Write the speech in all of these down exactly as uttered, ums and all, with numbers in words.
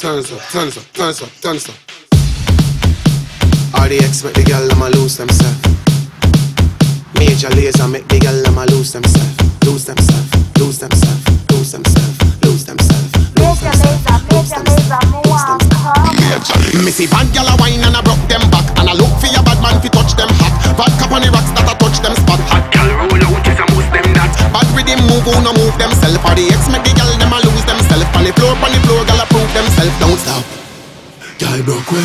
turn this up, turn this up, turn this up, turn this up. R D X make the girl them a lose themselves. Major laser make the girl them a lose themselves, lose themselves, lose themselves, lose themselves, lose themselves, lose themselves, lose themselves. Missy bad gyal a wine and a broke them back, and I look for your bad man fi touch them hot. Bad cap on the rocks that a touch them spot. Hot gyal roll out is a most them that. Bad rhythm move who no move themself. R D X make the gyal them a lose themself. On the floor, on the floor, gyal a prove themself. Don't stop. Gyal broke well.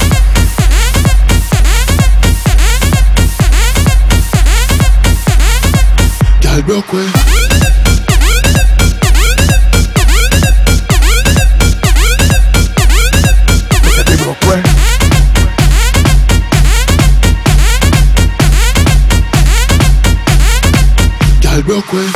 Gyal broke well. Gyal broke well.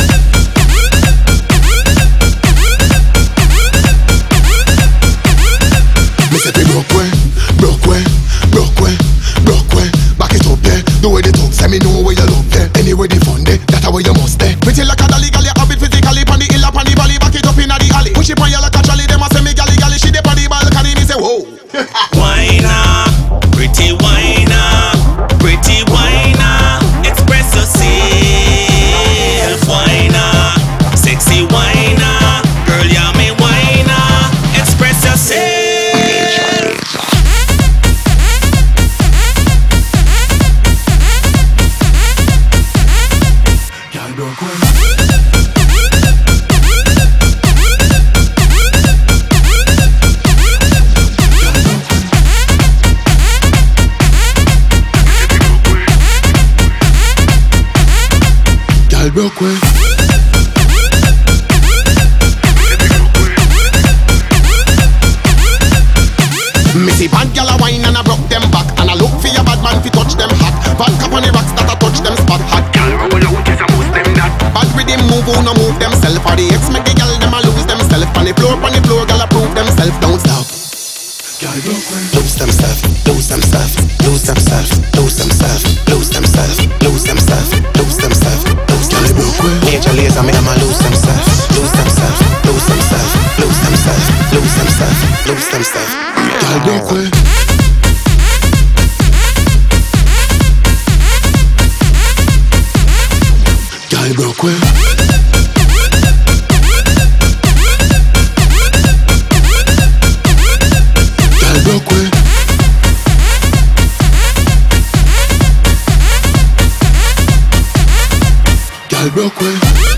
Me say we broke well, broke well, broke well, broke well. Back it up there, the way they talk, say me know where you love there. Anyway the fun there, that's how you must there. Pretty like a dolly, gal, you have it physically. Pon the hill, pon the valley, back it up inna the alley. Push it pon you like a trolley, them a say me galley, galley. She dey pon the balcony, me say whoa. Whiner, pretty whiner, pretty whiner, express yourself. Whiner, sexy whiner, girl you me whiner, express yourself. Gyal broke well. Gyal broke well. Missy bad gyal a wine and a broke them back, and I look for your bad man fi touch them hot. Bad cap on the rocks that a touch them spot. Hot gyal roll out is a most them that. Bad rhythm move who no move themself. R D X make the gyal them a lose themself. On the floor, on the floor, gyal a prove themself. Don't stop. Gyal broke well. Lose themself, lose themself, lose themself, lose themself, lose themself, lose themself, lose themself, lose Gyal broke well. Major laser me them a lose themself, lose themself, lose themself, lose themself, lose themself, lose themself. Gyal broke well. Gyal broke well. Gyal broke well. Gyal broke well.